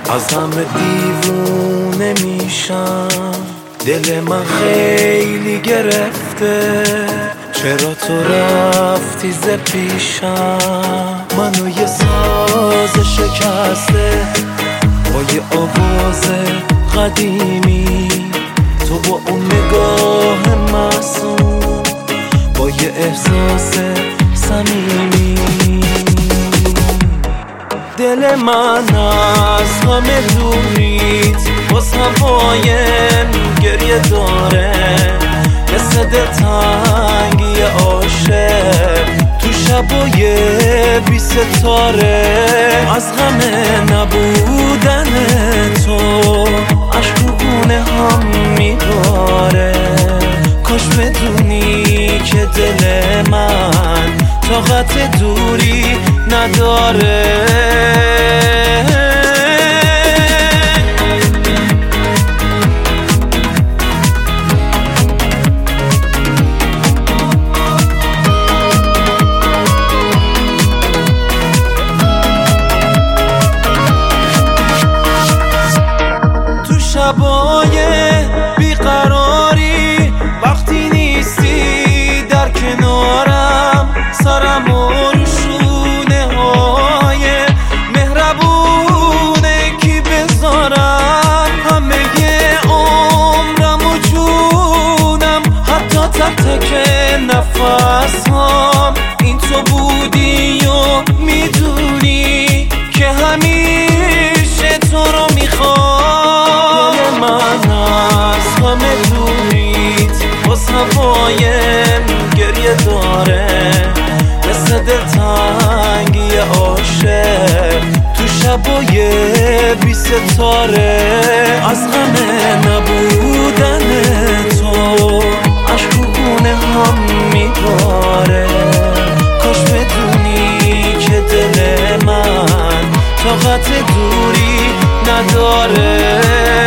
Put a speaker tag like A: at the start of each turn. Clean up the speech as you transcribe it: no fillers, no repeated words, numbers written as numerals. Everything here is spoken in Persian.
A: از همه دیوونه میشم، دل من خیلی گرفته، چرا تو رفتی ز پیشم؟ منو یه ساز شکسته با یه آواز قدیمی، تو با اون نگاه معصوم، با یه احساس صمیمی. دل من از همه دوریت باز هوایم گریه داره، مثل دلتنگی عاشق تو شبای بی ستاره. از غم نبودن تو عشق رو گونه هم میباره، کاش بدونی که دل من طاقت دوری نداره. شبای بیقراری وقتی نیستی در کنارم، سرم و شونه های مهربونه کی بذارم، همه عمرم و جونم، حتی تک تک نفسام این تو بودی و میدونی که همیشه تو رو میخوام. همه دوریت باز هوایم گریه داره، مثل دلتنگی عاشق تو شبای بی ستاره. از غم نبودن تو عشق رو گونه هم میباره، کاش بدونی که دل من طاقت دوری نداره.